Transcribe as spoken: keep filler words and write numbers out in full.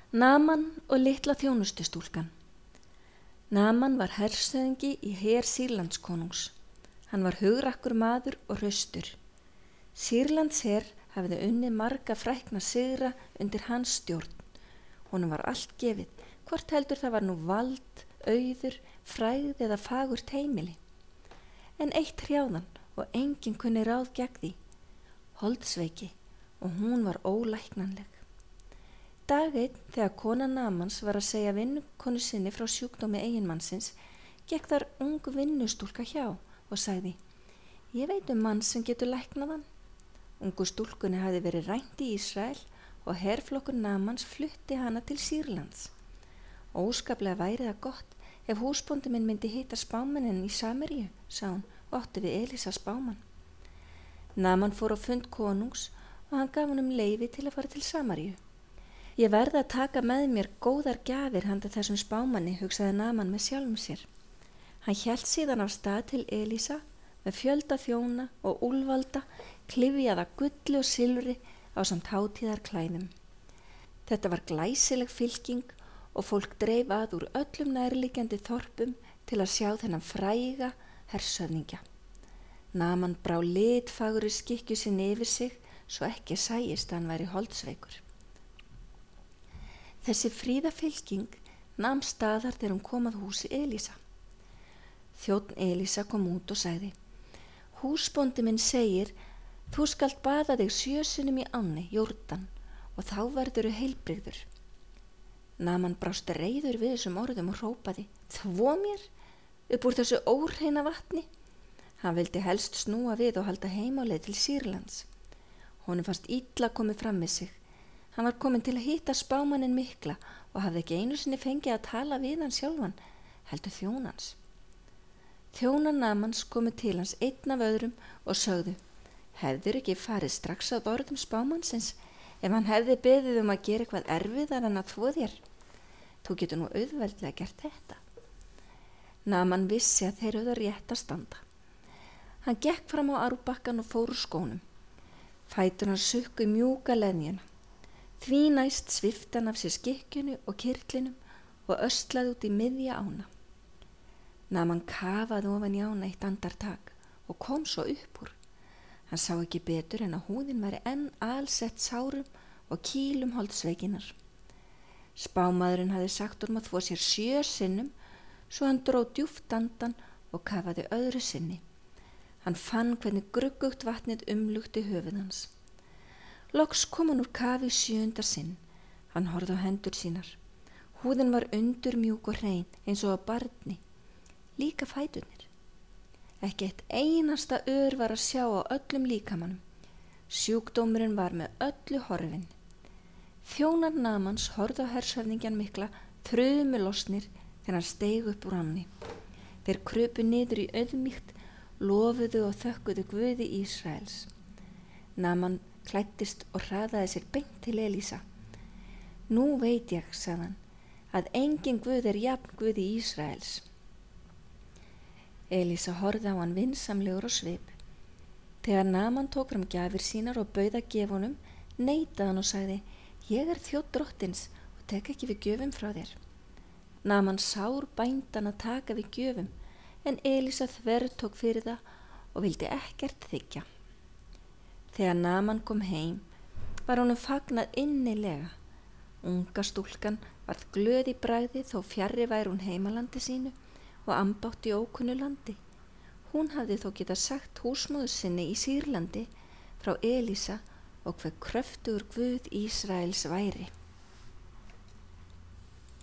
Naman og litla þjónustustúlkan. Naman var hershöfðingi í her Sýrlandskonungs. Hann var hugrakkur maður og hraustur. Sýrlands her hafði unnið marga frækna sigra undir hans stjórn. Honum var allt gefið, hvort heldur það var nú vald, auður, frægð eða fagurt heimili. En eitt hrjáðan og enginn kunni ráð gegn því, holdsveiki, og hún var ólæknanleg. Dag einn þegar kona Namans var að segja vinnukonu sinni frá sjúkdómi eiginmannsins, gekk þar ung vinnustúlka hjá og sagði: Ég veit um mann sem getur læknað hann. Ungu stúlkunni hafði verið rænt í Ísrael og herflokkur Namans flutti hana til Sýrlands. Óskaplega væri það gott ef húsbóndi minn myndi hitta spámaninn í Samaríu, sagði hún og átti við Elísa spámann. Naman fór á fund konungs og hann gaf honum leyfi til að fara til Samaríu. Ég verði að taka með mér góðar gjafir handa þessum spámanni, hugsaði Naman með sjálfum sér. Hann hélt síðan af stað til Elísa með fjölda þjóna og úlfalda, klyfjaða gulli og silfri ásamt hátíðar klæðum. Þetta var glæsileg fylking og fólk dreif að úr öllum nærliggjandi þorpum til að sjá þennan fræga hershöfðingja. Naman brá litfagurri skikkju sinni yfir sig svo ekki sæist að hann væri holdsveikur. Þessi fríða fylking nam staðar þegar hún kom að húsi Elísa. Þjónn Elísa kom út og sagði: Húsbóndi minn segir, þú skalt baða þig sjö sinnum í ánni, Jórdan, og þá verðurðu heilbrigður. Naman brást reiður við þessum orðum og hrópaði: Þvo mér upp úr þessu óhreina vatni. Hann vildi helst snúa við og halda heim á leið til Sýrlands. Honum fannst illa komið fram með sig. Hann var kominn til að hitta spámanninn mikla og hafði ekki einu sinni fengið að tala við hann sjálfan, heldur þjónans. Þjónar Namans komu til hans einn af öðrum og sögðu: Hefðir ekki farið strax að orðum spámannsins ef hann hefði beðið um að gera eitthvað erfiðar en að þvo þér? Þú getur nú auðveldlega gert þetta. Naman vissi að þeir höfðu rétt að standa. Hann gekk fram á árbakkann og fór úr skónum. Fætur hann sukku í mjúka leðjuna. Því næst svipti hann af sér skikkjunni og kyrtlinum og öslaði út í miðja ána. Naman kafaði ofan í ána eitt andartak og kom svo upp úr. Hann sá ekki betur en að húðin væri enn alsett sárum og kýlum holdsveikinnar. Spámaðurinn hafði sagt honum að þvo sér sjö sinnum, svo hann dró djúpt andan og kafaði öðru sinni. Hann fann hvernig gruggugt vatnið umlukti höfuð hans. Loks kom hann úr kafi sjöunda sinn. Hann horfði á hendur sínar. Húðin var undurmjúk og hrein eins og á barni. Líka fæturnir. Ekki eitt einasta ör var að sjá á öllum líkamanum. Sjúkdómurinn var með öllu horfinn. Þjónar Namans horfði á hershöfðingjan mikla þrumulosnir þegar hann steig upp úr ánni. Þeir krupu niður í auðmýkt, lofuðu og þökkuðu Guði Ísraels. Naman klæddist og hraðaði sér beint til Elísa. Nú veit ég, sagði hann, að engin Guð er jafn Guði Ísraels. Elísa horfði á hann vinsamlegur á svip. Þegar Naman tók fram gjafir sínar og bauð að gefa honum, neitaði hann og sagði: Ég er þjónn drottins og tek ekki við gjöfum frá þér. Naman sár bændan að taka við gjöfum, en Elísa þvertók fyrir það og vildi ekkert þiggja. Þegar Naman kom heim var honum fagnað innilega. Unga stúlkan varð glöð í bragði þó fjarri væri hún heimalandi sínu og ambátt í ókunnu landi. Hún hafði þó getað sagt húsmóður sinni í Sýrlandi frá Elísa og hve kröftugur Guð Ísraels væri.